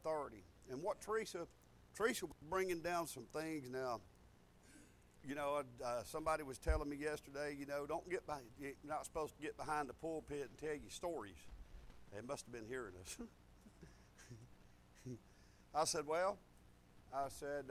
authority. And what Teresa was bringing down some things now. You know, somebody was telling me yesterday, you know, you're not supposed to get behind the pulpit and tell you stories. They must have been hearing us. I said, well, I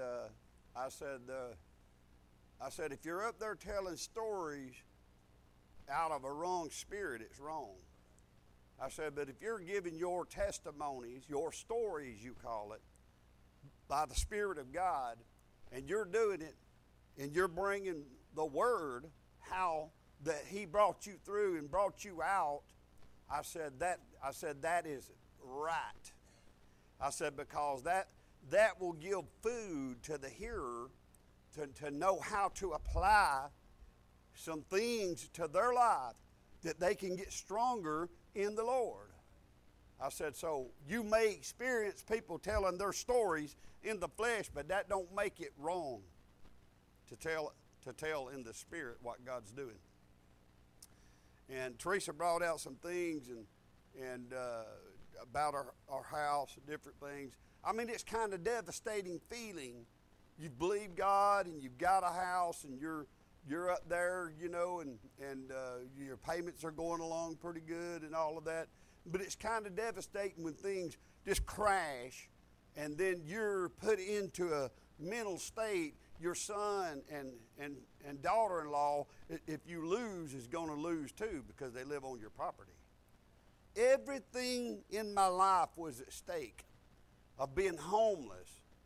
said, if you're up there telling stories out of a wrong spirit, it's wrong. I said, but if you're giving your testimonies, your stories, you call it, by the Spirit of God, and you're doing it, and you're bringing the Word, how that He brought you through and brought you out, I said that is right. I said, because that will give food to the hearer to know how to apply some things to their life that they can get stronger in the Lord. I said, so you may experience people telling their stories in the flesh, but that don't make it wrong to tell in the Spirit what God's doing. And Teresa brought out some things and about our house and different things. I mean, it's kind of devastating feeling. You believe God and you've got a house and you're up there, you know, and your payments are going along pretty good and all of that. But it's kind of devastating when things just crash and then you're put into a mental state. Your son and daughter-in-law, if you lose, is going to lose too because they live on your property. Everything in my life was at stake of being homeless,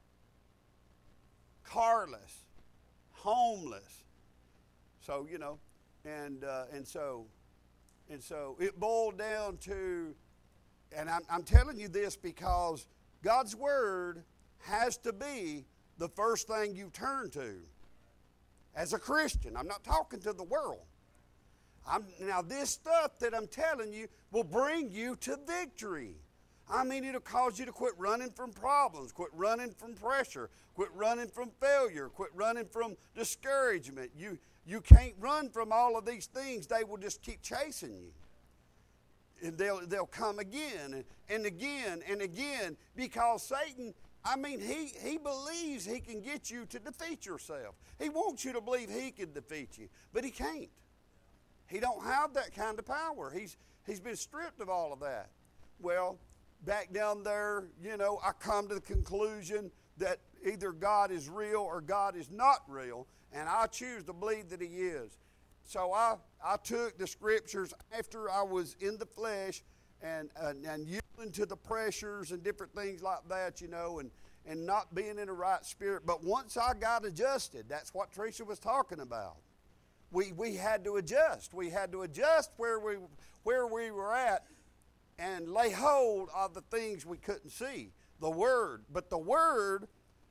carless, homeless. So, you know, and so it boiled down to, and I'm telling you this because God's Word has to be the first thing you turn to as a Christian. I'm not talking to the world. Now, this stuff that I'm telling you will bring you to victory. I mean, it'll cause you to quit running from problems, quit running from pressure, quit running from failure, quit running from discouragement. You can't run from all of these things. They will just keep chasing you. And they'll come again and again and again because Satan, I mean, he believes he can get you to defeat yourself. He wants you to believe he can defeat you, but he can't. He don't have that kind of power. He's been stripped of all of that. Well, back down there, you know, I come to the conclusion that either God is real or God is not real, and I choose to believe that He is. So I took the Scriptures after I was in the flesh and yielding to the pressures and different things like that, you know, and not being in the right spirit. But once I got adjusted, that's what Teresa was talking about. We had to adjust. We had to adjust where we were at and lay hold of the things we couldn't see. The Word. But the Word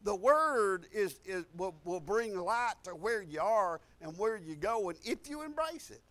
will bring light to where you are and where you go, and if you embrace it.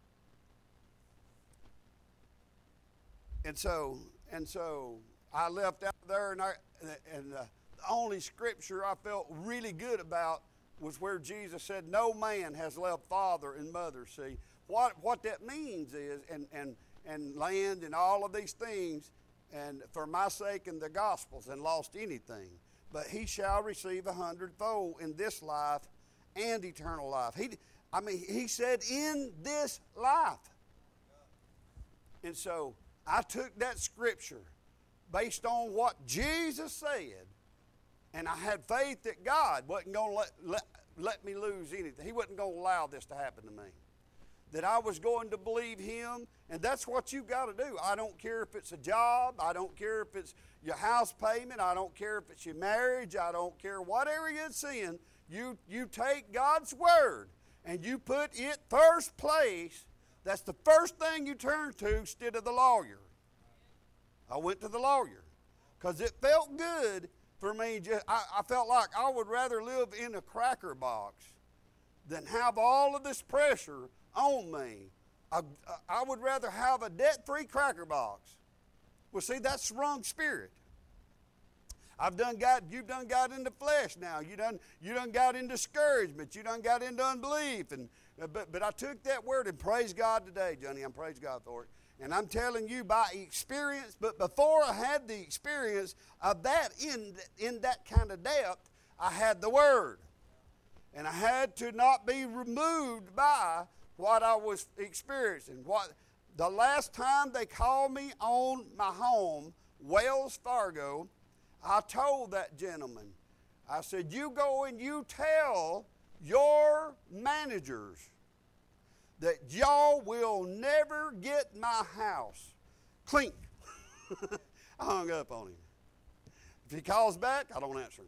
And so I left out there, and the only scripture I felt really good about was where Jesus said, "No man has left father and mother." See, what that means is, and land and all of these things, and for my sake and the gospels, and lost anything, but he shall receive 100-fold in this life and eternal life. He said in this life. And so I took that scripture based on what Jesus said, and I had faith that God wasn't going to let me lose anything. He wasn't going to allow this to happen to me. That I was going to believe Him, and that's what you've got to do. I don't care if it's a job. I don't care if it's your house payment. I don't care if it's your marriage. I don't care whatever you're seeing. You take God's Word, and you put it first place. That's the first thing you turn to instead of the lawyer. I went to the lawyer because it felt good for me. I felt like I would rather live in a cracker box than have all of this pressure on me. I would rather have a debt-free cracker box. Well, see, that's the wrong spirit. You've done got into flesh now. You done got into discouragement. You done got into unbelief. But I took that word and praise God today, Johnny. I'm praise God for it. And I'm telling you by experience, but before I had the experience of that in that kind of depth, I had the Word. And I had to not be removed by what I was experiencing. The last time they called me on my home, Wells Fargo, I told that gentleman, I said, you go and you tell your managers that y'all will never get my house. Clink. I hung up on him. If he calls back, I don't answer him.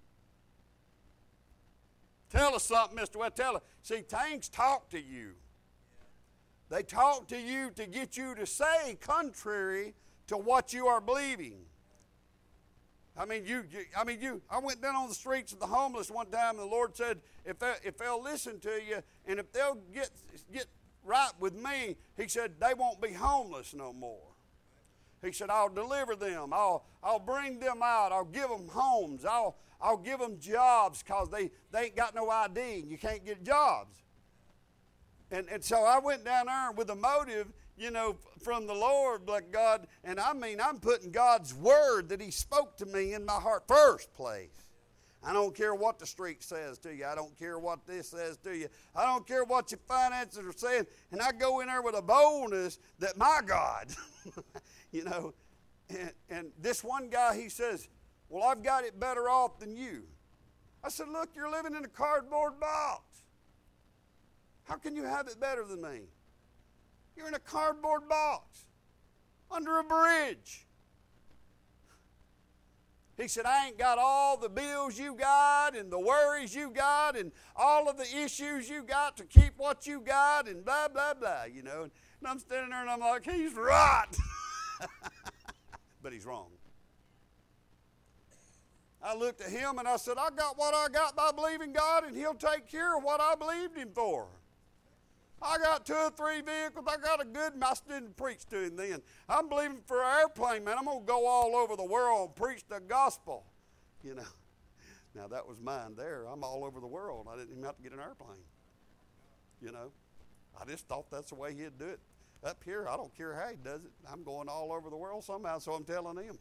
Tell us something, Mr. West. Tell us. See, things talk to you. They talk to you to get you to say contrary to what you are believing. I went down on the streets of the homeless one time, and the Lord said, if they'll listen to you, and if they'll get right with me, He said, they won't be homeless no more. He said, I'll deliver them. I'll bring them out. I'll give them homes. I'll give them jobs because they ain't got no ID, and you can't get jobs. And so I went down there with a motive, from the Lord, like God, and I'm putting God's word that He spoke to me in my heart first place. I don't care what the street says to you. I don't care what this says to you. I don't care what your finances are saying. And I go in there with a boldness that my God, and this one guy, he says, well, I've got it better off than you. I said, look, you're living in a cardboard box. How can you have it better than me? You're in a cardboard box under a bridge. He said, I ain't got all the bills you got and the worries you got and all of the issues you got to keep what you got and blah, blah, blah, And I'm standing there and I'm like, he's right. But he's wrong. I looked at him and I said, I got what I got by believing God, and He'll take care of what I believed Him for. I got 2 or 3 vehicles. I got a good, I didn't preach to him then. I'm believing for an airplane, man. I'm going to go all over the world and preach the gospel. Now that was mine there. I'm all over the world. I didn't even have to get an airplane. I just thought that's the way He'd do it. Up here, I don't care how He does it. I'm going all over the world somehow, so I'm telling Him.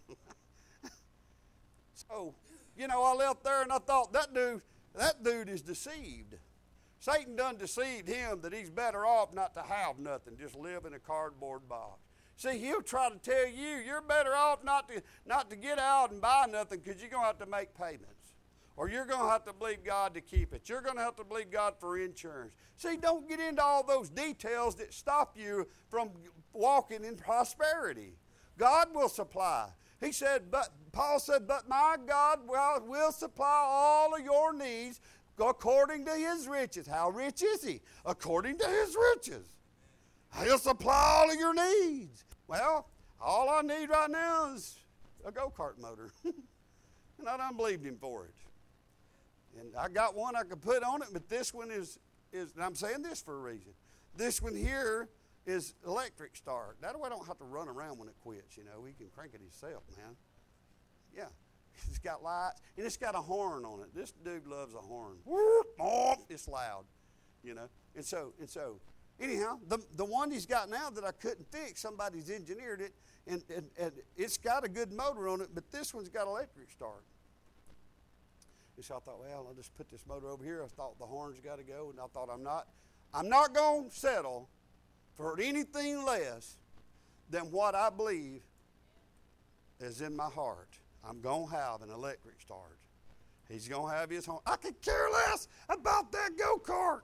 So, I left there and I thought, that dude is deceived. Satan done deceived him that he's better off not to have nothing, just live in a cardboard box. See, he'll try to tell you you're better off not to get out and buy nothing because you're going to have to make payments. Or you're going to have to believe God to keep it. You're going to have to believe God for insurance. See, don't get into all those details that stop you from walking in prosperity. God will supply. Paul said, but my God will supply all of your needs according to His riches. How rich is He? According to His riches. He'll supply all of your needs. Well, all I need right now is a go-kart motor. And I done believed Him for it. And I got one I could put on it, but this one is and I'm saying this for a reason. This one here is electric start. That way I don't have to run around when it quits, He can crank it himself, man. Yeah. It's got lights, and it's got a horn on it. This dude loves a horn. It's loud, And so, anyhow, the one he's got now that I couldn't fix, somebody's engineered it, and it's got a good motor on it, but this one's got electric start. And so I thought, well, I'll just put this motor over here. I thought the horn's got to go, and I thought I'm not going to settle for anything less than what I believe is in my heart. I'm going to have an electric start. He's going to have his home. I could care less about that go-kart.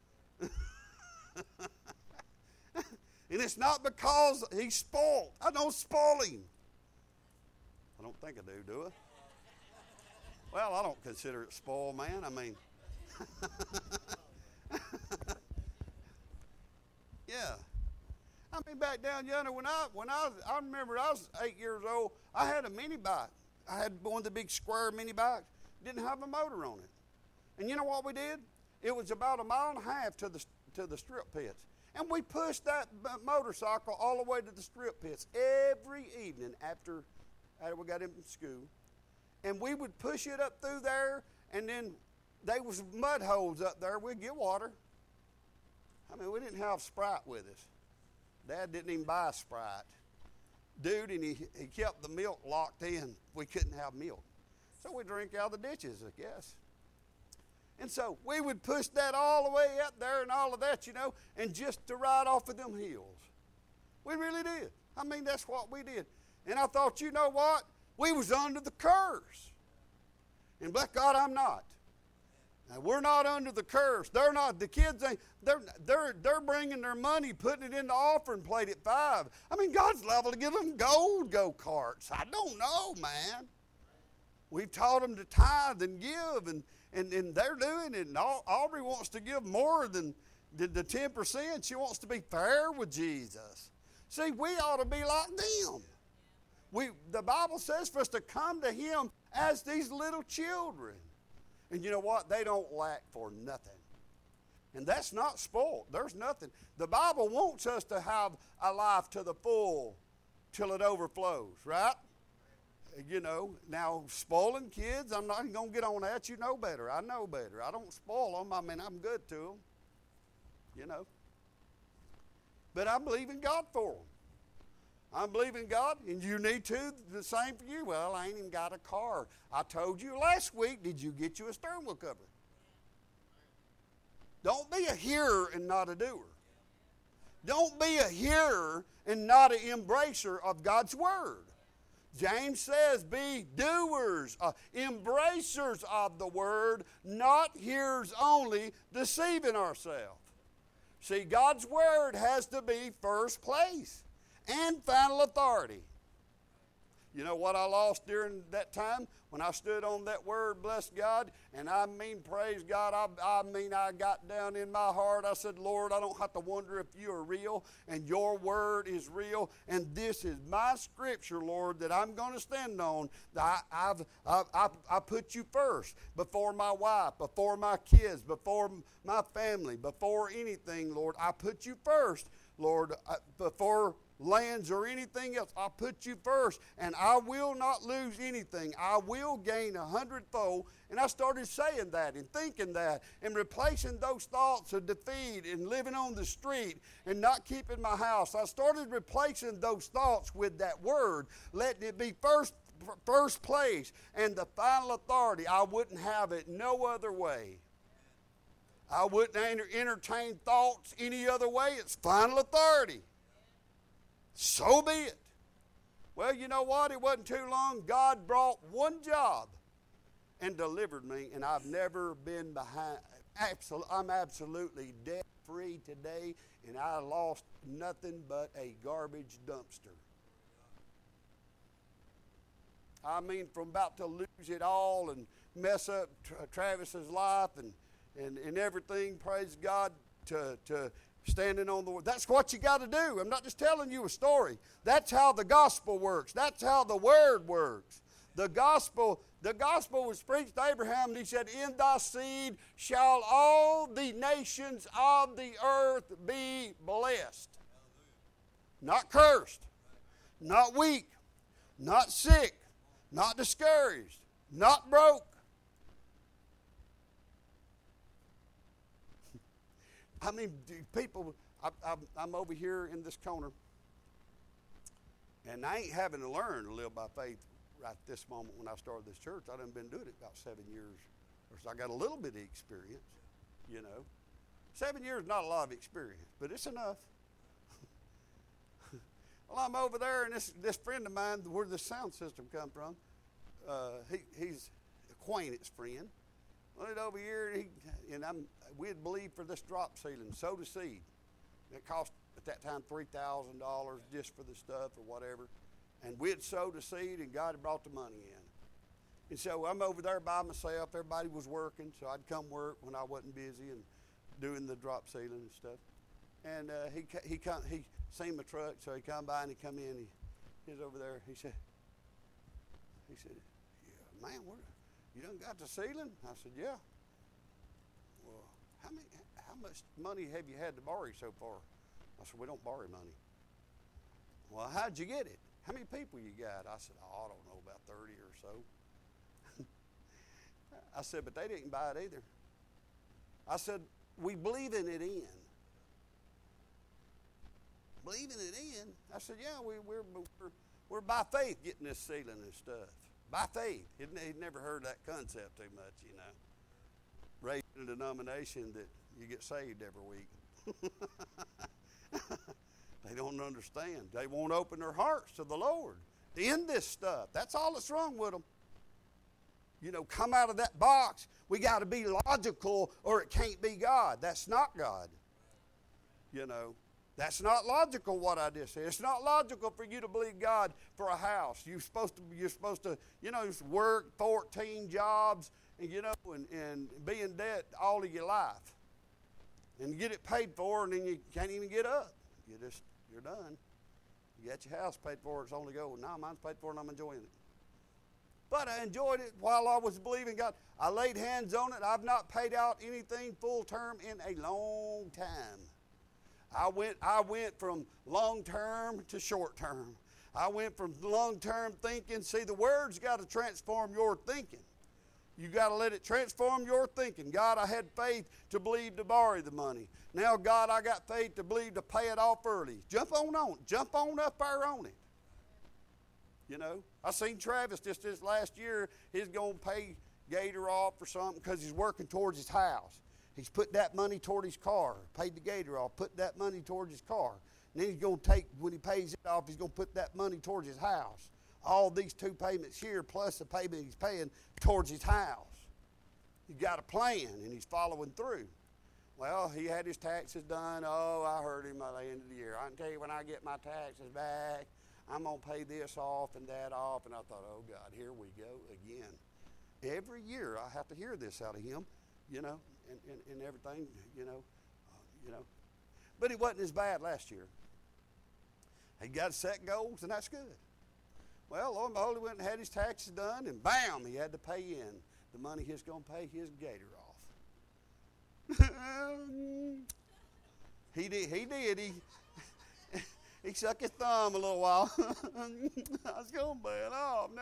And it's not because he's spoiled. I don't spoil him. I don't think I do I? Well, I don't consider it spoiled, man. Yeah. Back down yonder, I remember I was 8 years old, I had a mini bike. I had one of the big square mini bikes. Didn't have a motor on it. And you know what we did? It was about 1.5 miles to the strip pits. And we pushed that motorcycle all the way to the strip pits every evening after we got him from school. And we would push it up through there, and then there was mud holes up there. We'd get water. We didn't have Sprite with us. Dad didn't even buy a Sprite. Dude, and he kept the milk locked in. We couldn't have milk. So we drink out of the ditches, I guess. And so we would push that all the way up there and all of that, and just to ride off of them hills. We really did. I mean, that's what we did. And I thought, you know what? We was under the curse. And bless God, I'm not. Now, we're not under the curse. They're not. The kids ain't. They're bringing their money, putting it in the offering plate at 5. I mean, God's liable to give them gold go-karts. I don't know, man. We've taught them to tithe and give, and they're doing it. And Aubrey wants to give more than the 10%. She wants to be fair with Jesus. See, we ought to be like them. The Bible says for us to come to Him as these little children. And you know what? They don't lack for nothing. And that's not spoiled. There's nothing. The Bible wants us to have a life to the full till it overflows, right? Now spoiling kids, I'm not even going to get on that. You know better. I know better. I don't spoil them. I mean, I'm good to them, But I believe in God for them. I believe in God, and you need to. The same for you. Well, I ain't even got a car. I told you last week, did you get you a steering wheel cover? Don't be a hearer and not a doer. Don't be a hearer and not an embracer of God's word. James says, be doers, embracers of the word, not hearers only, deceiving ourselves. See, God's word has to be first place and final authority. You know what I lost during that time? When I stood on that word, bless God, and I mean, praise God, I got down in my heart. I said, Lord, I don't have to wonder if you are real, and your word is real, and this is my scripture, Lord, that I'm going to stand on. I put you first, before my wife, before my kids, before my family, before anything, Lord. I put you first, Lord, before lands or anything else. I put you first, and I will not lose anything. I will gain 100-fold. And I started saying that and thinking that and replacing those thoughts of defeat and living on the street and not keeping my house. I started replacing those thoughts with that word, letting it be first place and the final authority. I wouldn't have it no other way. I wouldn't entertain thoughts any other way. It's final authority. So be it. Well, you know what? It wasn't too long. God brought one job and delivered me, and I've never been behind. I'm absolutely debt-free today, and I lost nothing but a garbage dumpster. I mean, from about to lose it all and mess up Travis's life and everything, praise God, to standing on the word. That's what you got to do. I'm not just telling you a story. That's how the gospel works. That's how the word works. The gospel was preached to Abraham, and he said, in thy seed shall all the nations of the earth be blessed. Not cursed, not weak, not sick, not discouraged, not broke. I mean, people, I'm over here in this corner, and I ain't having to learn to live by faith right this moment when I started this church. I've done been doing it about 7 years, or so I got a little bit of experience, 7 years is not a lot of experience, but it's enough. Well, I'm over there, and this friend of mine, where the sound system come from, he's acquaintance friend. Went over here, and we'd believe for this drop ceiling, sowed a seed. It cost at that time $3,000 just for the stuff or whatever. And we'd sowed a seed, and God had brought the money in. And so I'm over there by myself. Everybody was working, so I'd come work when I wasn't busy and doing the drop ceiling and stuff. And he seen my truck, so he come by and he come in. He's over there. He said, yeah, man, you done got the ceiling? I said, yeah. Well, how much money have you had to borrow so far? I said, we don't borrow money. Well, how'd you get it? How many people you got? I said, I don't know, about 30 or so. I said, but they didn't buy it either. I said, we believe in it in. believing it in. I said, yeah, we're by faith getting this sealing and stuff. By faith. He'd never heard that concept too much, you know. Raised in a denomination that you get saved every week. They don't understand. They won't open their hearts to the Lord in this stuff. That's all that's wrong with them. You know, come out of that box. We got to be logical or it can't be God. That's not God. You know, that's not logical what I just said. It's not logical for you to believe God for a house. You're supposed to, you know, work 14 jobs and, you know, and be in debt all of your life. And get it paid for and then you can't even get up. You're done. You got your house paid for, it's only go, no, mine's paid for and I'm enjoying it. But I enjoyed it while I was believing God. I laid hands on it. I've not paid out anything full term in a long time. I went from long term to short term. I went from long term thinking. See, the Word's got to transform your thinking. You got to let it transform your thinking. God, I had faith to believe to borrow the money. Now, God, I got faith to believe to pay it off early. Jump on up there on it. You know, I seen Travis just this last year. He's going to pay Gator off or something because he's working towards his house. He's put that money toward his car, paid the Gator off, put that money towards his car. And then he's going to take, when he pays it off, he's going to put that money towards his house. All these 2 payments here plus the payment he's paying towards his house. He's got a plan and he's following through. Well, he had his taxes done. Oh, I heard him at the end of the year. I can tell you when I get my taxes back, I'm going to pay this off and that off. And I thought, oh, God, here we go again. Every year I have to hear this out of him, you know, and everything, you know. But it wasn't as bad last year. He got set goals, and that's good. Well, lo and behold, he went and had his taxes done, and bam, he had to pay in the money he's going to pay his Gator off. He did. He sucked his thumb a little while. I was going to pay it off.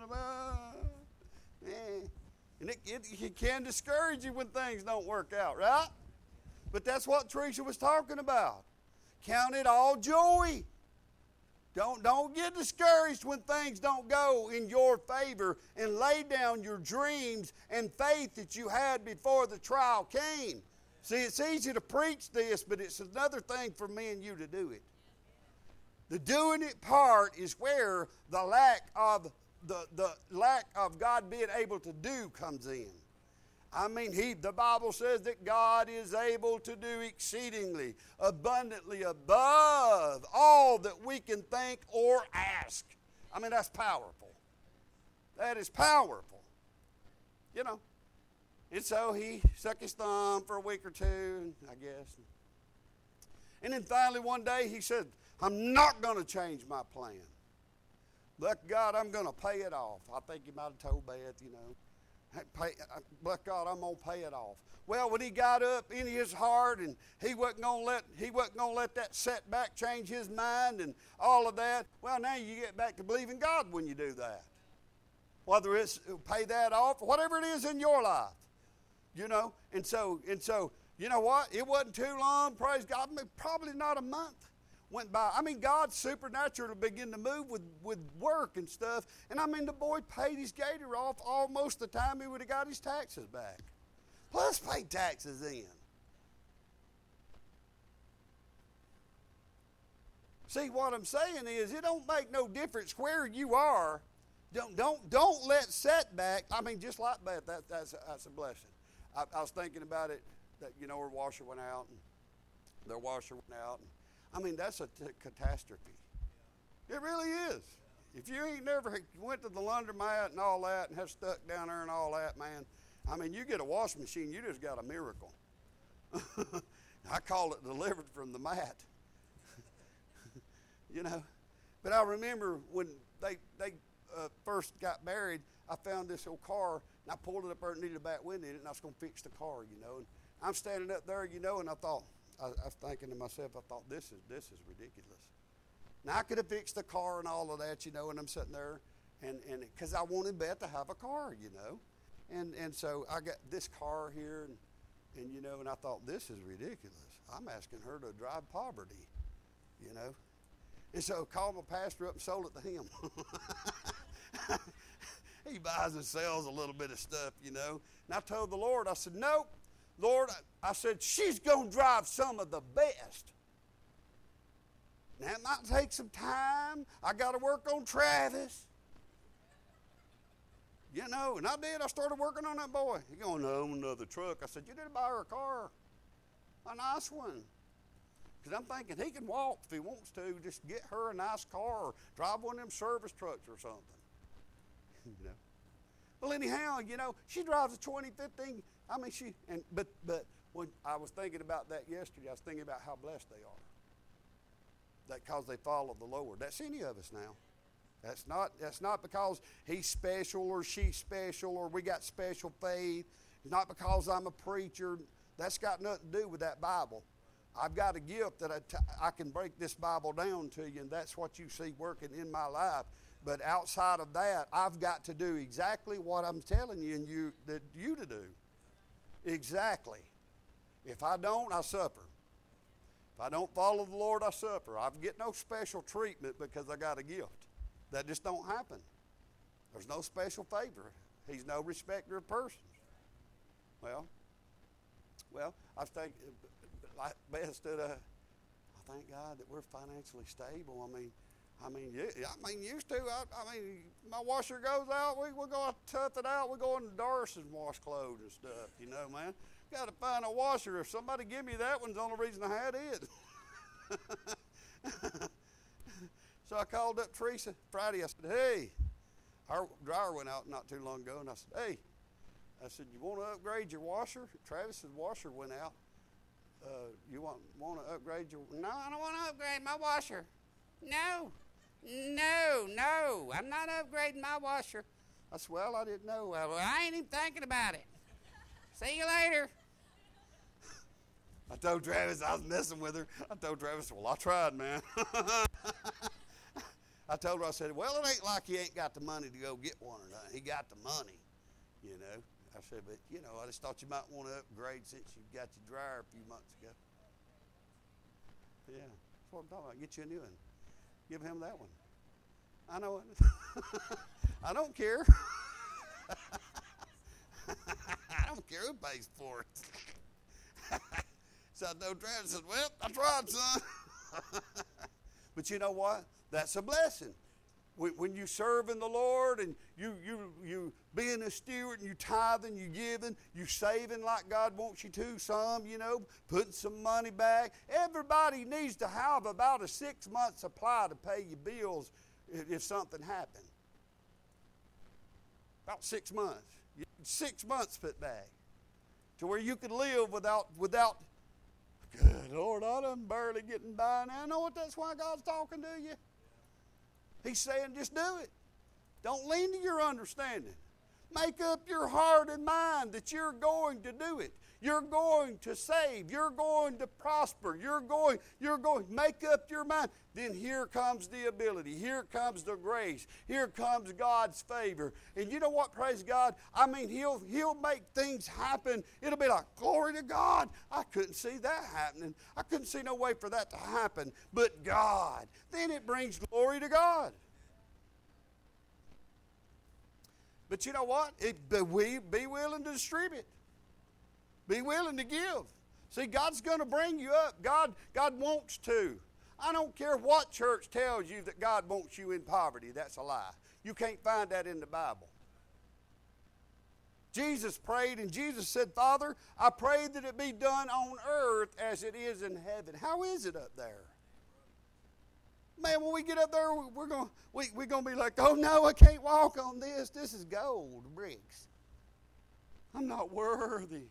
And it can discourage you when things don't work out, right? But that's what Teresa was talking about. Count it all joy. Don't get discouraged when things don't go in your favor, and lay down your dreams and faith that you had before the trial came. See, it's easy to preach this, but it's another thing for me and you to do it. The doing it part is where the lack of God being able to do comes in. I mean, the Bible says that God is able to do exceedingly, abundantly above all that we can think or ask. I mean, that's powerful. That is powerful. You know. And so he sucked his thumb for a week or two, I guess. And then finally one day he said, I'm not going to change my plan. But God, I'm going to pay it off. I think he might have told Beth, you know. But God, I'm going to pay it off. Well, when he got up in his heart and he wasn't going to let that setback change his mind and all of that, well, now you get back to believing God when you do that. Whether it's pay that off or whatever it is in your life. You know, and so, you know what? It wasn't too long, praise God, probably not a month went by. I mean, God supernaturally began to move with work and stuff. And I mean, the boy paid his Gator off almost the time he would have got his taxes back. Plus paid taxes in. See, what I'm saying is it don't make no difference where you are. Don't let setback, I mean, just like that, that's a blessing. I was thinking about it, that, you know, her washer went out, and their washer went out. And, I mean, that's a catastrophe. It really is. If you ain't never went to the laundromat and all that and have stuck down there and all that, man, I mean, you get a washing machine, you just got a miracle. I call it delivered from the mat. You know. But I remember when they first got married, I found this old car, and I pulled it up there and needed a back window in it, and I was going to fix the car, you know. And I'm standing up there, you know, and I was thinking to myself, I thought, this is ridiculous. Now, I could have fixed the car and all of that, you know, and I'm sitting there, and because I wanted Beth to have a car, you know. And so I got this car here, and you know, and I thought, this is ridiculous. I'm asking her to drive poverty, you know. And so I called my pastor up and sold it to him. He buys and sells a little bit of stuff, you know. And I told the Lord, I said, nope, Lord, I said, she's going to drive some of the best. Now, it might take some time. I got to work on Travis. You know, and I did. I started working on that boy. He going, no, another truck. I said, you didn't buy her a car. A nice one. Because I'm thinking he can walk if he wants to. Just get her a nice car or drive one of them service trucks or something. You know. Well, anyhow, you know, she drives a 2015. I mean, but when I was thinking about that yesterday, I was thinking about how blessed they are. That because they follow the Lord. That's any of us now. That's not because he's special or she's special or we got special faith. It's not because I'm a preacher. That's got nothing to do with that Bible. I've got a gift that I can break this Bible down to you, and that's what you see working in my life. But outside of that, I've got to do exactly what I'm telling you to do. Exactly. If I don't, I suffer. If I don't follow the Lord, I suffer. I get no special treatment because I got a gift. That just don't happen. There's no special favor. He's no respecter of persons. Well, I think like Beth stood up. I thank God that we're financially stable. I mean, used to. I mean, my washer goes out. We go to tough it out. We go into Doris and wash clothes and stuff. You know, man. Got to find a washer. If somebody give me that one's the only reason I had it. So I called up Teresa Friday. I said, hey, our dryer went out not too long ago. And I said, hey, you want to upgrade your washer? Travis's washer went out. You want to upgrade your... No, I don't want to upgrade my washer. No, I'm not upgrading my washer. I said, well, I didn't know. Well, I ain't even thinking about it. See you later. I told Travis I was messing with her. I told Travis, well, I tried, man. I told her, I said, well, it ain't like he ain't got the money to go get one or nothing. He got the money, you know. I said, but, you know, I just thought you might want to upgrade since you got your dryer a few months ago. Yeah, that's what I'm talking about. Get you a new one. Give him that one. I know it. I don't care. I don't care who pays for it. So I told Travis, said, well, I tried, son. But you know what? That's a blessing. When you serving the Lord and you being a steward and you tithing, you giving, you saving like God wants you to, some, you know, putting some money back. Everybody needs to have about a 6-month supply to pay your bills if something happened. About 6 months. 6 months put back to where you could live without, good Lord, I'm barely getting by now. I know what that's why God's talking to you. He's saying just do it. Don't lean to your understanding. Make up your heart and mind that you're going to do it. You're going to save. You're going to prosper. You're going. Make up your mind. Then here comes the ability. Here comes the grace. Here comes God's favor. And you know what? Praise God. I mean, He'll make things happen. It'll be like, glory to God. I couldn't see that happening. I couldn't see no way for that to happen. But God. Then it brings glory to God. But you know what? Be willing to distribute. Be willing to give. See, God's going to bring you up. God wants to. I don't care what church tells you that God wants you in poverty. That's a lie. You can't find that in the Bible. Jesus prayed, and Jesus said, Father, I pray that it be done on earth as it is in heaven. How is it up there? Man, when we get up there, we're going to be like, oh, no, I can't walk on this. This is gold bricks. I'm not worthy.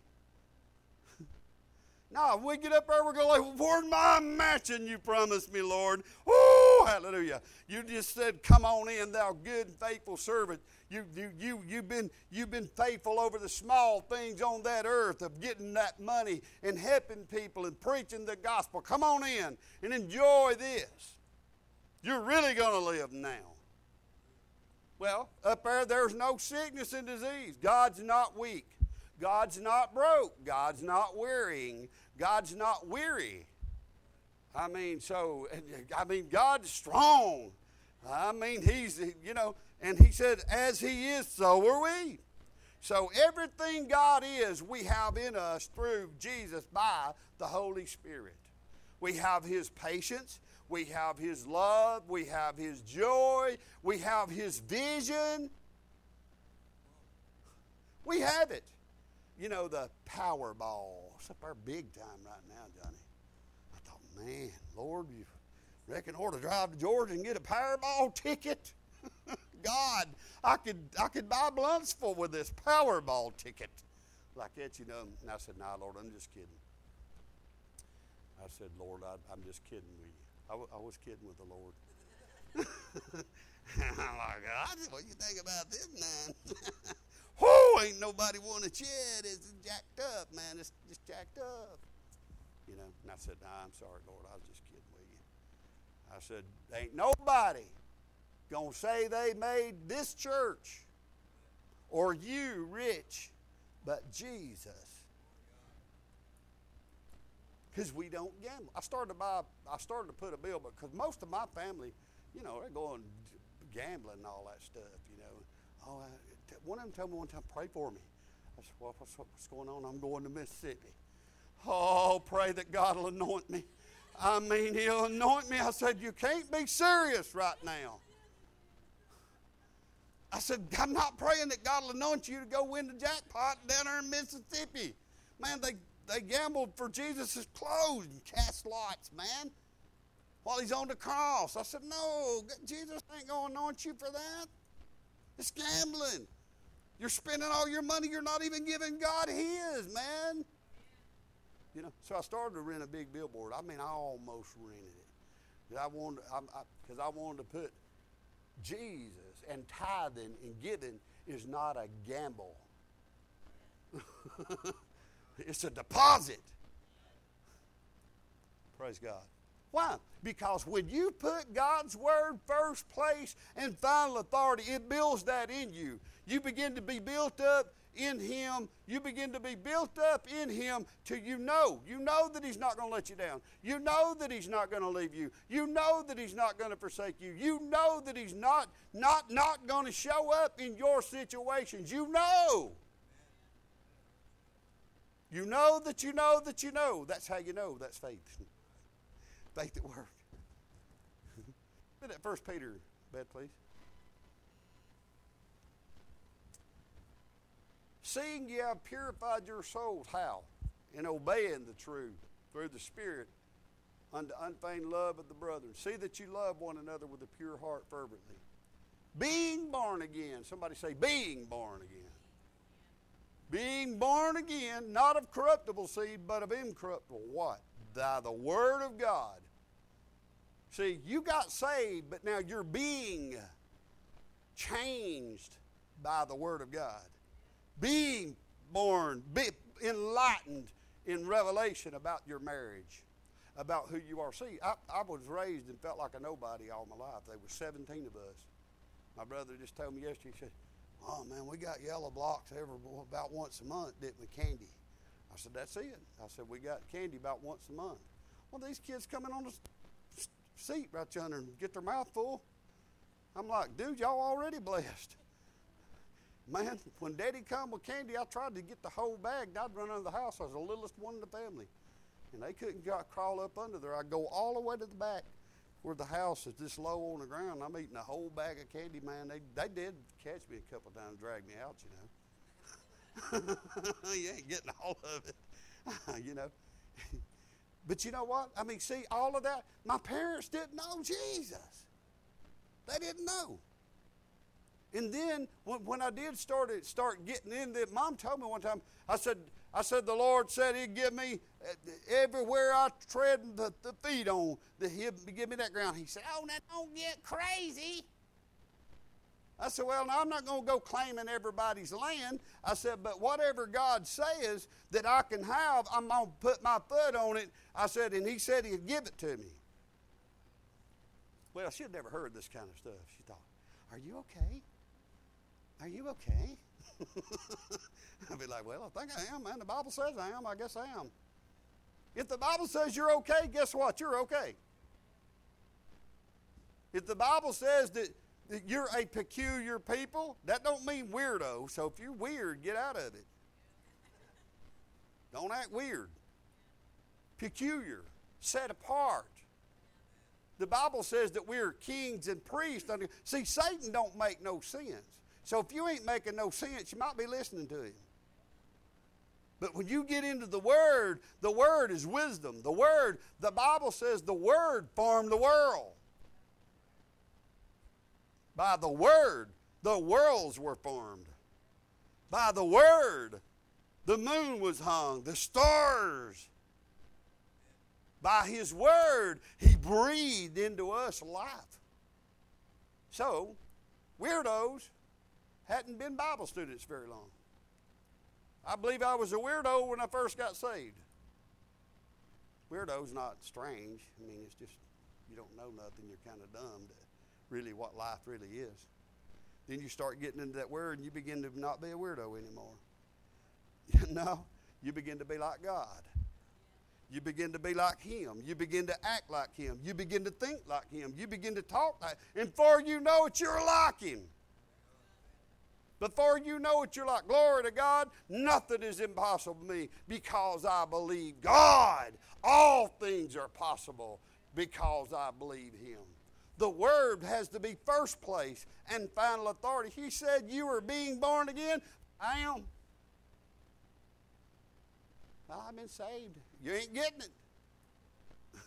No, when we get up there, we're going to like, where's my mansion you promised me, Lord? Woo, hallelujah. You just said, come on in, thou good and faithful servant. You've been faithful over the small things on that earth of getting that money and helping people and preaching the gospel. Come on in and enjoy this. You're really going to live now. Well, up there, there's no sickness and disease. God's not weak. God's not broke. God's not wearying. God's not weary. God's strong. He's, and he said, as he is, so are we. So everything God is, we have in us through Jesus by the Holy Spirit. We have his patience. We have his love. We have his joy. We have his vision. We have it. The Powerball. It's up there big time right now, Johnny. I thought, man, Lord, you reckon I ought to drive to Georgia and get a Powerball ticket? God, I could buy Bluntsville with this Powerball ticket. Like that, And I said, nah, Lord, I'm just kidding. I said, Lord, I'm just kidding with you. I was kidding with the Lord. I'm like, God, what do you think about this, man? Whoo, ain't nobody want to chat. It's jacked up, man. It's just jacked up. And I said, nah, I'm sorry, Lord. I was just kidding with you. I said, ain't nobody going to say they made this church or you rich but Jesus. Because we don't gamble. I started to put a bill, because most of my family, they're going gambling and all that stuff, Oh, one of them told me one time, pray for me. I said, well, what's going on? I'm going to Mississippi. Oh, pray that God will anoint me. He'll anoint me. I said, you can't be serious right now. I said, I'm not praying that God will anoint you to go win the jackpot down there in Mississippi. Man, they gambled for Jesus' clothes and cast lots, man, while he's on the cross. I said, no, Jesus ain't going to anoint you for that. It's gambling. You're spending all your money. You're not even giving God his, man. So I started to rent a big billboard. I almost rented it. Because I wanted to put Jesus and tithing and giving is not a gamble. It's a deposit. Praise God. Why? Because when you put God's word first place and final authority, it builds that in you. You begin to be built up in him. You begin to be built up in him till you know that he's not going to let you down. You know that he's not going to leave you. You know that he's not going to forsake you. You know that he's not going to show up in your situations. You know. You know that you know that you know. That's how you know. That's faith. Faith at work. Look at that 1 Peter, bed, please. Seeing ye have purified your souls, how? In obeying the truth through the Spirit unto unfeigned love of the brethren. See that you love one another with a pure heart fervently. Being born again. Somebody say, being born again. Being born again, not of corruptible seed, but of incorruptible. What? By the word of God. See, you got saved, but now you're being changed by the word of God. Being born, enlightened in revelation about your marriage, about who you are. See, I was raised and felt like a nobody all my life. There were 17 of us. My brother just told me yesterday, he said, oh, man, we got yellow blocks about once a month, didn't we, candy? I said, that's it. I said, we got candy about once a month. Well, these kids come in on the seat right yonder and get their mouth full. I'm like, dude, y'all already blessed. Man, when Daddy come with candy, I tried to get the whole bag. I'd run under the house. I was the littlest one in the family. And they couldn't crawl up under there. I'd go all the way to the back where the house is this low on the ground. I'm eating a whole bag of candy, man. They did catch me a couple of times, drag me out, You ain't getting all of it, But you know what? See, all of that, my parents didn't know Jesus. They didn't know. And then when I did start getting into it, Mom told me one time, I said, the Lord said he'd give me, everywhere I tread the feet on, that he'd give me that ground. He said, oh, now don't get crazy. I said, well, now I'm not going to go claiming everybody's land. I said, but whatever God says that I can have, I'm going to put my foot on it. I said, and he said he'd give it to me. Well, she had never heard this kind of stuff. She thought, are you okay? Are you okay? I'd be like, well, I think I am, man. The Bible says I am. I guess I am. If the Bible says you're okay, guess what? You're okay. If the Bible says that you're a peculiar people, that don't mean weirdo. So if you're weird, get out of it. Don't act weird. Peculiar, set apart. The Bible says that we're kings and priests. See, Satan don't make no sense. So if you ain't making no sense, you might be listening to him. But when you get into the Word is wisdom. The Bible says the Word formed the world. By the Word, the worlds were formed. By the Word, the moon was hung, the stars. By His Word, He breathed into us life. So, weirdos hadn't been Bible students very long. I believe I was a weirdo when I first got saved. Weirdo's not strange. I mean, it's just you don't know nothing. You're kind of dumb to really what life really is. Then you start getting into that Word and you begin to not be a weirdo anymore. No, you begin to be like God. You begin to be like Him. You begin to act like Him. You begin to think like Him. You begin to talk like Him. And before you know it, you're like Him. Before you know it, you're like, glory to God, nothing is impossible to me because I believe God. All things are possible because I believe Him. The Word has to be first place and final authority. He said, you are being born again. I am. Well, I've been saved. You ain't getting it.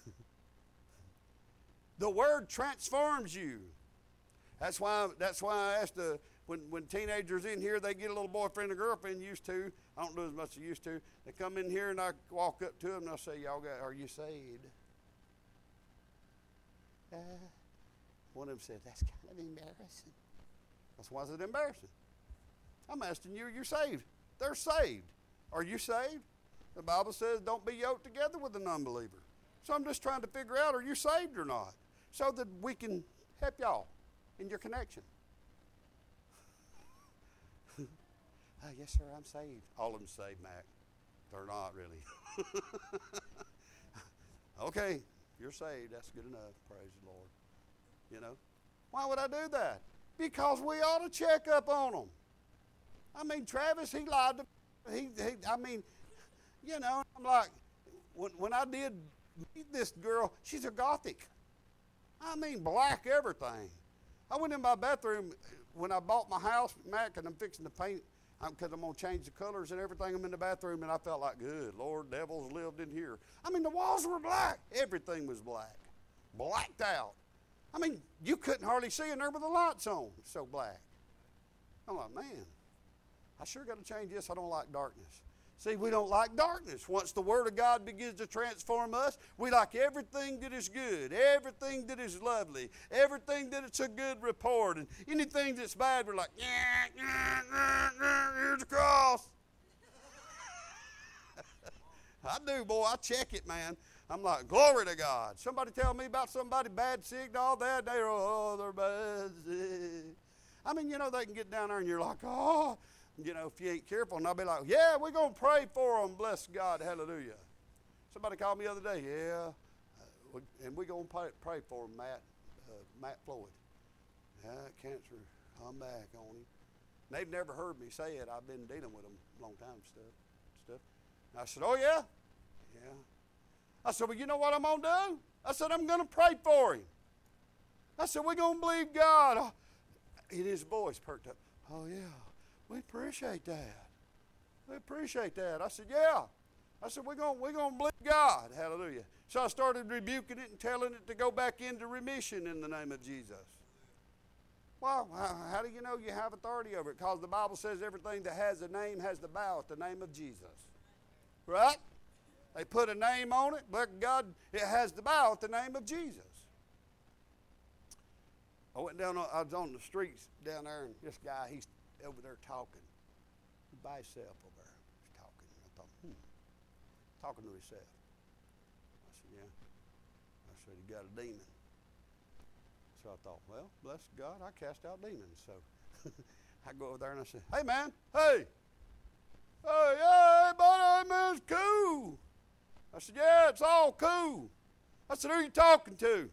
The Word transforms you. That's why I asked when teenagers in here, they get a little boyfriend or girlfriend used to. I don't do as much as I used to. They come in here and I walk up to them and I say, are you saved? One of them said, that's kind of embarrassing. That's why is it embarrassing? I'm asking you, you're saved. They're saved. Are you saved? The Bible says don't be yoked together with an unbeliever. So I'm just trying to figure out, are you saved or not? So that we can help y'all in your connection. Yes, sir, I'm saved. All of them saved, Mac. They're not really. Okay, you're saved. That's good enough. Praise the Lord. You know, why would I do that? Because we ought to check up on them. I mean, Travis, he lied to I mean, you know, I'm like, when I did meet this girl, she's a Gothic. I mean, black everything. I went in my bathroom when I bought my house, Mac, and I'm fixing to paint because I'm going to change the colors and everything. I'm in the bathroom, and I felt like, good Lord, devils lived in here. I mean, the walls were black. Everything was black. Blacked out. I mean, you couldn't hardly see in there with the lights on. It's so black. I'm like, man, I sure got to change this. I don't like darkness. See, we don't like darkness. Once the Word of God begins to transform us, we like everything that is good, everything that is lovely, everything that it's a good report, and anything that's bad, we're like, here's the cross. I do, boy. I check it, man. I'm like, glory to God. Somebody tell me about somebody bad, sick, and all that. They're bad, sick. I mean, you know, they can get down there, and you're like, oh. You know, if you ain't careful, and I'll be like, yeah, we're going to pray for them. Bless God. Hallelujah. Somebody called me the other day. Yeah. And we're going to pray for him, Matt Floyd. Yeah, cancer. I'm back on him. They've never heard me say it. I've been dealing with them a long time stuff. And I said, oh, yeah? Yeah. I said, well, you know what I'm going to do? I said, I'm going to pray for him. I said, we're going to believe God. Oh, and his voice perked up. Oh, yeah. We appreciate that. We appreciate that. I said, yeah. I said, we're going to believe God. Hallelujah. So I started rebuking it and telling it to go back into remission in the name of Jesus. Well, how do you know you have authority over it? Because the Bible says everything that has a name has to bow at the name of Jesus. Right? They put a name on it, but God, it has to bow at the name of Jesus. I was on the streets down there, and this guy, he's over there talking. By himself over there. He's talking. I thought, talking to himself. I said, yeah. I said, he got a demon. So I thought, well, bless God, I cast out demons. So I go over there and I said, hey, man, hey, buddy, hey, man, it's cool. I said, yeah, it's all cool. I said, who are you talking to?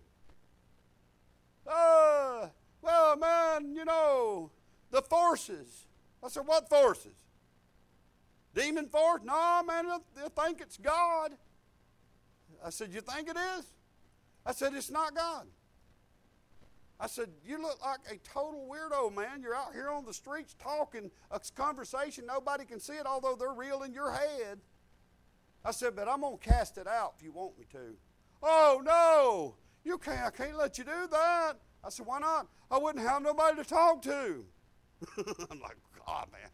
Well, man, the forces. I said, what forces? Demon force? No, man, they'll think it's God. I said, you think it is? I said, it's not God. I said, you look like a total weirdo, man. You're out here on the streets talking a conversation. Nobody can see it, although they're real in your head. I said, but I'm going to cast it out if you want me to. Oh, no, you can't. I can't let you do that. I said, why not? I wouldn't have nobody to talk to. I'm like, God, man.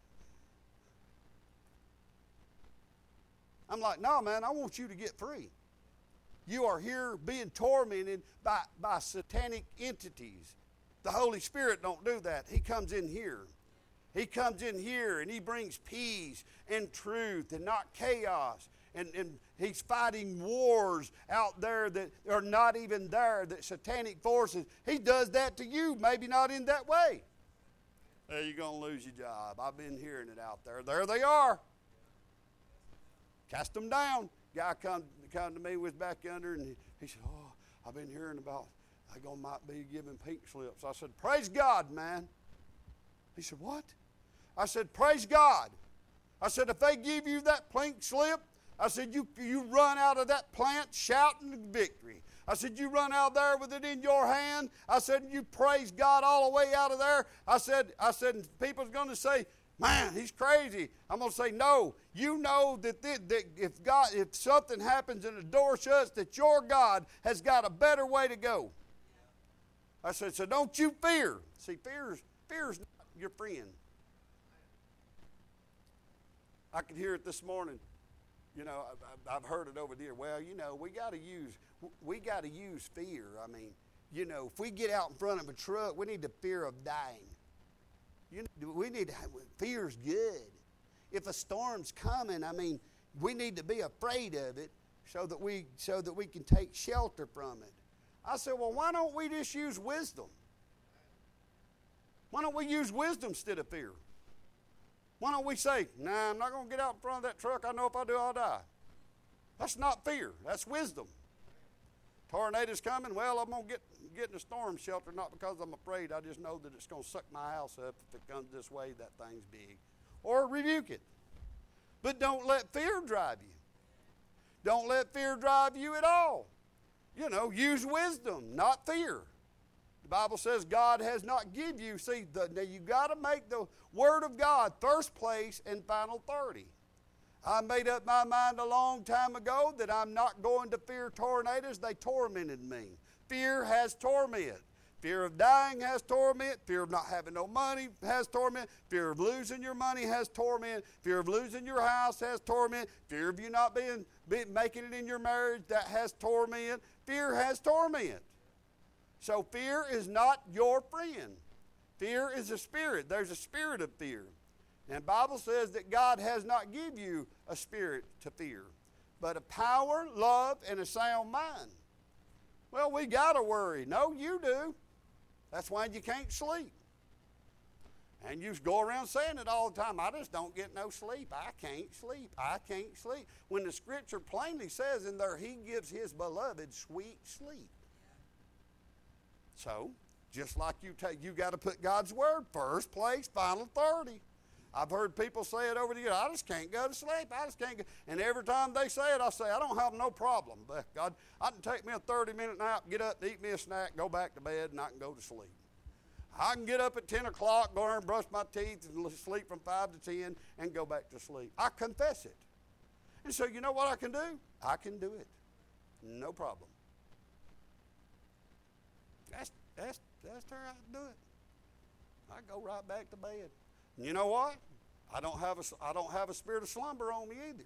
I'm like, no, man, I want you to get free. You are here being tormented by satanic entities. The Holy Spirit don't do that. He comes in here. He comes in here and he brings peace and truth and not chaos. And he's fighting wars out there that are not even there, that satanic forces. He does that to you, maybe not in that way. Hey, you're going to lose your job. I've been hearing it out there. There they are. Cast them down. Guy come to me, was back under, and he said, oh, I've been hearing about they might be giving pink slips. I said, praise God, man. He said, what? I said, praise God. I said, if they give you that pink slip, I said, you run out of that plant shouting victory. I said, you run out there with it in your hand. I said, you praise God all the way out of there. I said, people's going to say, man, he's crazy. I'm going to say, no. You know that if something happens and the door shuts, that your God has got a better way to go. I said, so don't you fear. See, fear's not your friend. I could hear it this morning. I've heard it over there. Well, we got to use fear. I mean, if we get out in front of a truck, we need the fear of dying. Fear's good. If a storm's coming, I mean, we need to be afraid of it so that we can take shelter from it. I said, well, why don't we just use wisdom? Why don't we use wisdom instead of fear? Why don't we say, nah, I'm not going to get out in front of that truck. I know if I do, I'll die. That's not fear. That's wisdom. Tornado's coming. Well, I'm going to get in a storm shelter, not because I'm afraid. I just know that it's going to suck my house up if it comes this way, that thing's big. Or rebuke it. But don't let fear drive you. Don't let fear drive you at all. Use wisdom, not fear. The Bible says God has not given you. See, now you got to make the Word of God first place and final 30. I made up my mind a long time ago that I'm not going to fear tornadoes. They tormented me. Fear has torment. Fear of dying has torment. Fear of not having no money has torment. Fear of losing your money has torment. Fear of losing your house has torment. Fear of you not making it in your marriage, that has torment. Fear has torment. So fear is not your friend. Fear is a spirit. There's a spirit of fear. And the Bible says that God has not given you a spirit to fear, but a power, love, and a sound mind. Well, we got to worry. No, you do. That's why you can't sleep. And you go around saying it all the time. I just don't get no sleep. I can't sleep. I can't sleep. When the Scripture plainly says in there, He gives His beloved sweet sleep. So, just like you got to put God's Word first place, final 30. I've heard people say it over the years. I just can't go to sleep. I just can't go. And every time they say it, I say, I don't have no problem. But God, I can take me a 30-minute nap, get up, eat me a snack, go back to bed, and I can go to sleep. I can get up at 10 o'clock, go and brush my teeth, and sleep from 5 to 10, and go back to sleep. I confess it. And so you know what I can do? I can do it. No problem. That's how I do it. I go right back to bed. And you know what? I don't have a spirit of slumber on me either.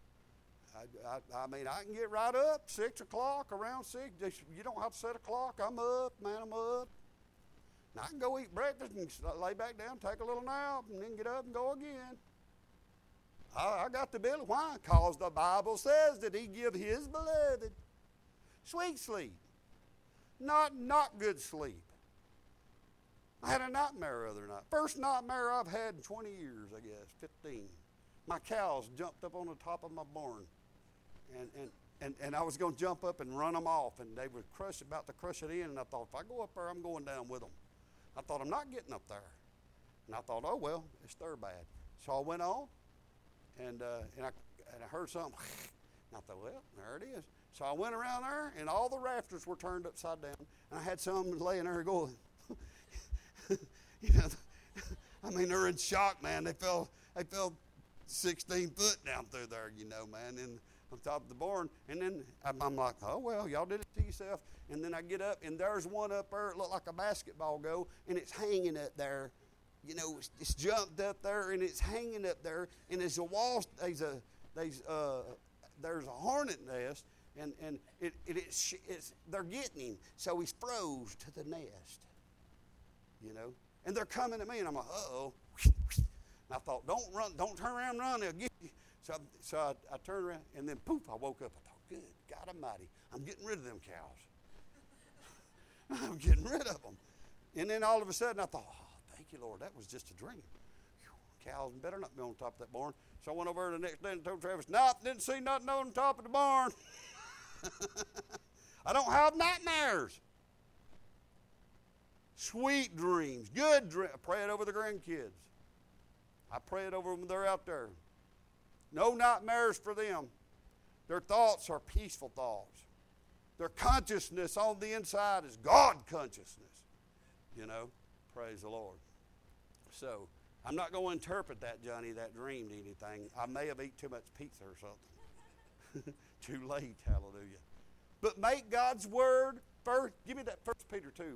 I mean, I can get right up, 6 o'clock, around 6. You don't have to set a clock. I'm up, man, I'm up. And I can go eat breakfast and lay back down, take a little nap, and then get up and go again. I got the ability. Why? Because the Bible says that He give His beloved sweet sleep, not good sleep. I had a nightmare the other night. First nightmare I've had in 20 years, I guess, 15. My cows jumped up on the top of my barn. And And I was going to jump up and run them off, and they were about to crush it in, and I thought, if I go up there, I'm going down with them. I thought, I'm not getting up there. And I thought, oh, well, it's their bad. So I went on, and I heard something, and I thought, well, there it is. So I went around there, and all the rafters were turned upside down, and I had some laying there going, I mean, they're in shock, man. They fell 16 foot down through there, man, and on top of the barn. And then I'm like, oh, well, y'all did it to yourself. And then I get up, and there's one up there. It looked like a basketball goal, and it's hanging up there. It's jumped up there, and it's hanging up there. And there's a wall. There's a hornet nest, and they're getting him. So he's froze to the nest, And they're coming at me, and I'm like, uh-oh. And I thought, don't turn around and run, they'll get you. So I turned around, and then poof, I woke up. I thought, good God Almighty, I'm getting rid of them cows. I'm getting rid of them. And then all of a sudden, I thought, oh, thank you, Lord, that was just a dream. Cows better not be on top of that barn. So I went over the next day and told Travis, didn't see nothing on top of the barn. I don't have nightmares. Sweet dreams, good dreams. I pray it over the grandkids. I pray it over them when they're out there. No nightmares for them. Their thoughts are peaceful thoughts. Their consciousness on the inside is God consciousness. Praise the Lord. So, I'm not going to interpret that, Johnny, that dream to anything. I may have eaten too much pizza or something. Too late, hallelujah. But make God's word first. Give me that 1 Peter 2.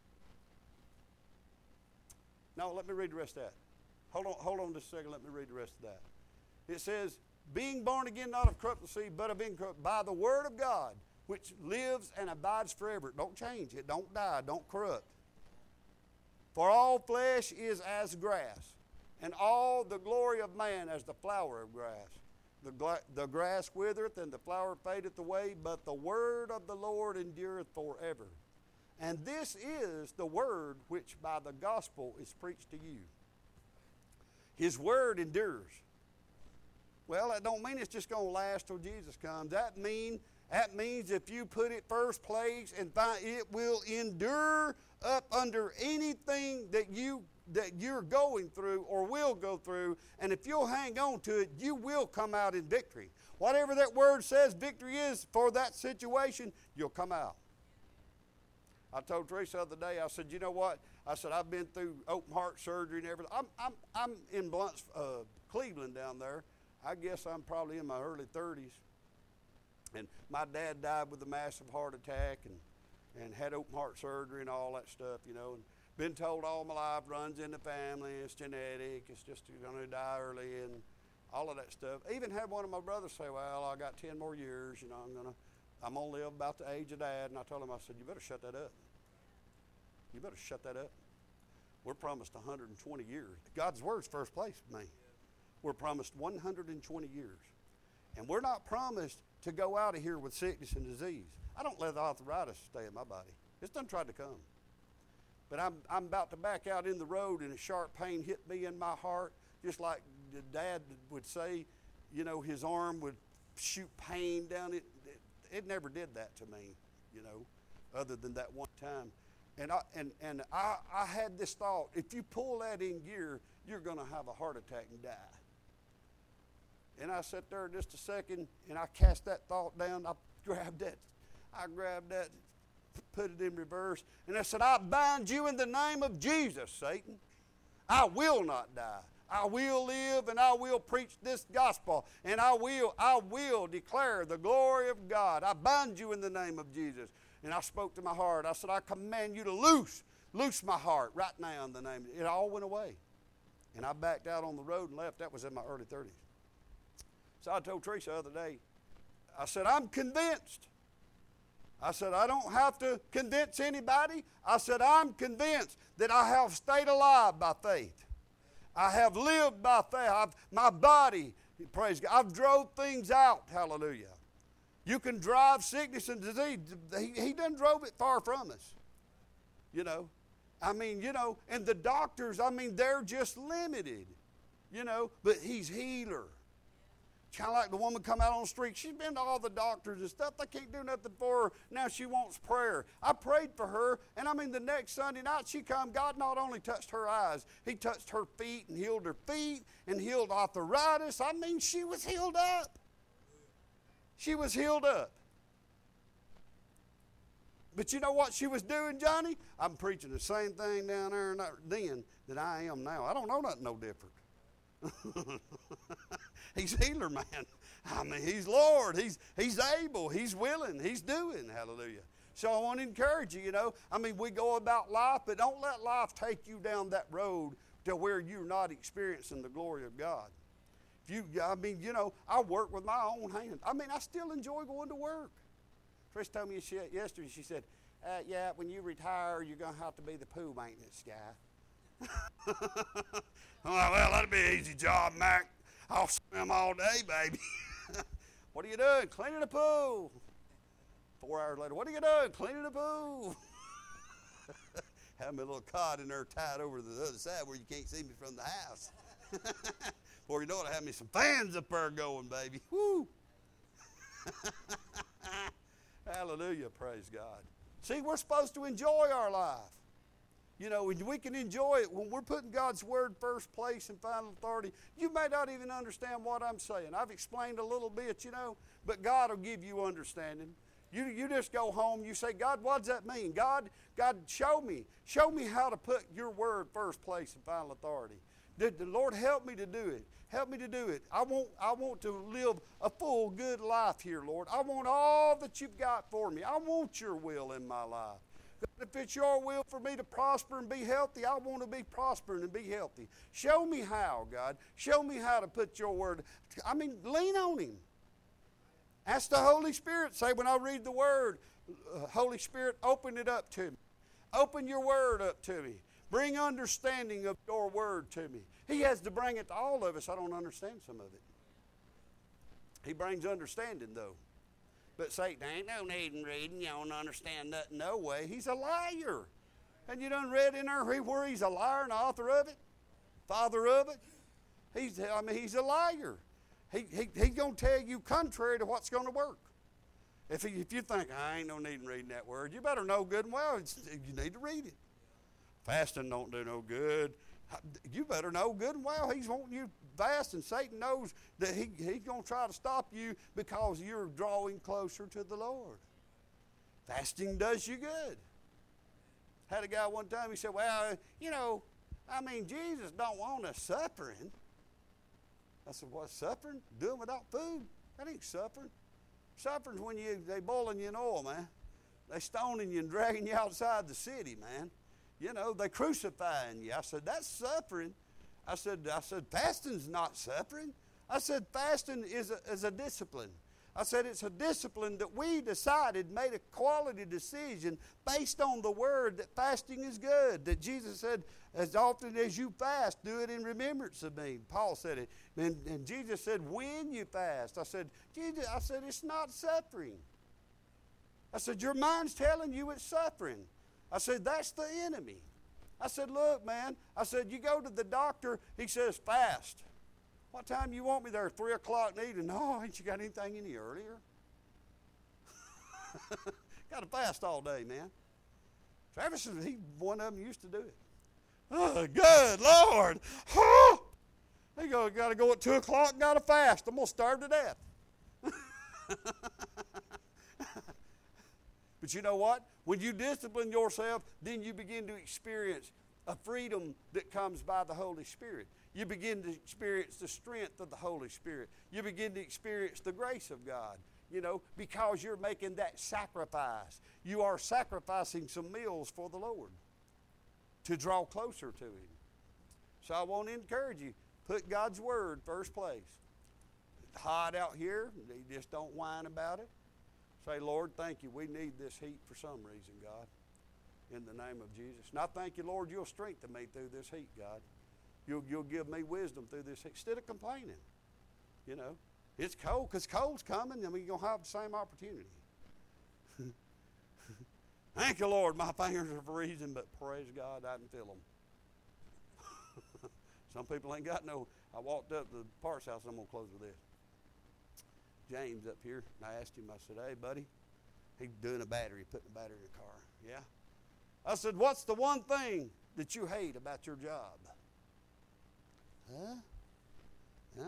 No, let me read the rest of that. Hold on just a second. Let me read the rest of that. It says, being born again, not of corruptible seed, but of incorruptible, by the word of God, which lives and abides forever. Don't change it. Don't die. Don't corrupt. For all flesh is as grass, and all the glory of man as the flower of grass. The grass withereth, and the flower fadeth away, but the word of the Lord endureth forever. And this is the word which by the gospel is preached to you. His word endures. Well, that don't mean it's just going to last till Jesus comes. That means if you put it first place and find it will endure up under anything that you're going through or will go through, and if you'll hang on to it, you will come out in victory. Whatever that word says victory is for that situation, you'll come out. I told Teresa the other day, I said, you know what? I said, I've been through open heart surgery and everything. I'm in Blunt's, Cleveland down there. I guess I'm probably in my early 30s. And my dad died with a massive heart attack and had open heart surgery and all that stuff, and been told all my life, runs in the family, it's genetic, it's just you're going to die early and all of that stuff. Even had one of my brothers say, well, I got 10 more years, I'm going to live about the age of Dad. And I told him, I said, you better shut that up. You better shut that up. We're promised 120 years. God's word's first place for me. We're promised 120 years. And we're not promised to go out of here with sickness and disease. I don't let the arthritis stay in my body. It's done tried to come. But I'm about to back out in the road, and a sharp pain hit me in my heart, just like the Dad would say, his arm would shoot pain down it. It never did that to me, other than that one time. And I had this thought, if you pull that in gear, you're going to have a heart attack and die. And I sat there just a second, and I cast that thought down. I grabbed that, put it in reverse, and I said, I bind you in the name of Jesus, Satan. I will not die. I will live, and I will preach this gospel, and I will declare the glory of God. I bind you in the name of Jesus. And I spoke to my heart. I said, I command you to loose my heart right now in the name. It all went away. And I backed out on the road and left. That was in my early 30s. So I told Teresa the other day, I said, I'm convinced. I said, I don't have to convince anybody. I said, I'm convinced that I have stayed alive by faith. I have lived by faith. My body, praise God, I've drove things out, hallelujah. You can drive sickness and disease. He done drove it far from us, and the doctors, they're just limited, but he's healer. Kind of like the woman come out on the street. She's been to all the doctors and stuff. They can't do nothing for her. Now she wants prayer. I prayed for her, and I mean the next Sunday night she come. God not only touched her eyes, He touched her feet and healed her feet and healed arthritis. I mean, she was healed up. She was healed up. But you know what she was doing, Johnny? I'm preaching the same thing down there then that I am now. I don't know nothing no different. He's healer, man. I mean, He's Lord. He's able. He's willing. He's doing. Hallelujah. So I want to encourage you, I mean, we go about life, but don't let life take you down that road to where you're not experiencing the glory of God. I work with my own hands. I mean, I still enjoy going to work. Trish told me yesterday, she said, yeah, when you retire, you're going to have to be the pool maintenance guy. I'm like, well, that'll be an easy job, Mac. I'll swim all day, baby. What are you doing? Cleaning the pool. 4 hours later, what are you doing? Cleaning the pool. Have me a little cot in there tied over to the other side where you can't see me from the house. Before you know it, I have me some fans up there going, baby. Woo! Hallelujah, praise God. See, we're supposed to enjoy our life. We can enjoy it when we're putting God's Word first place and final authority. You may not even understand what I'm saying. I've explained a little bit, but God will give you understanding. You just go home, you say, God, what does that mean? God, show me. Show me how to put your Word first place and final authority. The Lord, help me to do it. Help me to do it. I want to live a full, good life here, Lord. I want all that you've got for me. I want your will in my life. God, if it's your will for me to prosper and be healthy, I want to be prospering and be healthy. Show me how, God. Show me how to put your word. I mean, lean on Him. Ask the Holy Spirit. Say, when I read the word, Holy Spirit, open it up to me. Open your word up to me. Bring understanding of your word to me. He has to bring it to all of us. I don't understand some of it. He brings understanding, though. But Satan ain't no need in reading. You don't understand nothing no way. He's a liar. And you done read in there where he's a liar and the author of it? Father of it? He's a liar. He's going to tell you contrary to what's going to work. If you think, I ain't no need in reading that word, you better know good and well you need to read it. Fasting don't do no good. You better know good and well He's wanting you to fast, and Satan knows that he's going to try to stop you because you're drawing closer to the Lord. Fasting does you good. Had a guy one time, he said, well, Jesus don't want us suffering. I said, what's suffering? Doing without food? That ain't suffering. Suffering's when they boiling you in oil, man. They stoning you and dragging you outside the city, man. They crucifying you. I said, that's suffering. I said, fasting's not suffering. I said, fasting is a discipline. I said, it's a discipline that we made a quality decision based on the word that fasting is good. That Jesus said, as often as you fast, do it in remembrance of me. Paul said it. And Jesus said, when you fast. I said, it's not suffering. I said, your mind's telling you it's suffering. I said, that's the enemy. I said, look, man. I said, you go to the doctor, he says, fast. What time you want me there? 3 o'clock in the evening. No, ain't you got anything any earlier? Got to fast all day, man. Travis, one of them used to do it. Oh, good Lord. Oh! They got to go at 2 o'clock and got to fast. I'm going to starve to death. But you know what? When you discipline yourself, then you begin to experience a freedom that comes by the Holy Spirit. You begin to experience the strength of the Holy Spirit. You begin to experience the grace of God, because you're making that sacrifice. You are sacrificing some meals for the Lord to draw closer to Him. So I want to encourage you, put God's Word first place. It's hot out here. You just don't whine about it. Say, Lord, thank you. We need this heat for some reason, God, in the name of Jesus. And I thank you, Lord, you'll strengthen me through this heat, God. You'll give me wisdom through this heat. Instead of complaining, It's cold because cold's coming, and we're going to have the same opportunity. Thank you, Lord. My fingers are freezing, but praise God, I can feel them. Some people ain't got no. I walked up to the parts house, and I'm going to close with this. James up here, and I asked him, I said, hey, buddy, he's doing a battery, putting a battery in the car. Yeah? I said, what's the one thing that you hate about your job? Huh? I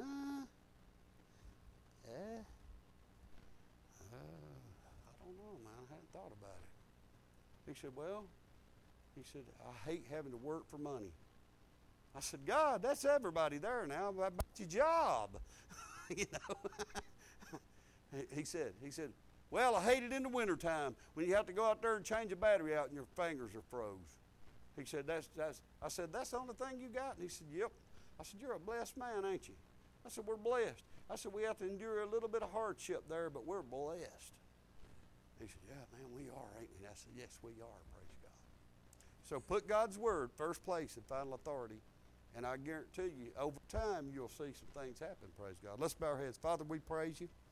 don't know, man. I hadn't thought about it. He said, well, I hate having to work for money. I said, God, that's everybody there now. What about your job? You know. He said, well, I hate it in the wintertime when you have to go out there and change a battery out and your fingers are froze. He said, I said, that's the only thing you got? And he said, yep. I said, you're a blessed man, ain't you? I said, we're blessed. I said, we have to endure a little bit of hardship there, but we're blessed. He said, yeah, man, we are, ain't we? And I said, yes, we are, praise God. So put God's word first place in final authority, and I guarantee you, over time, you'll see some things happen, praise God. Let's bow our heads. Father, we praise you.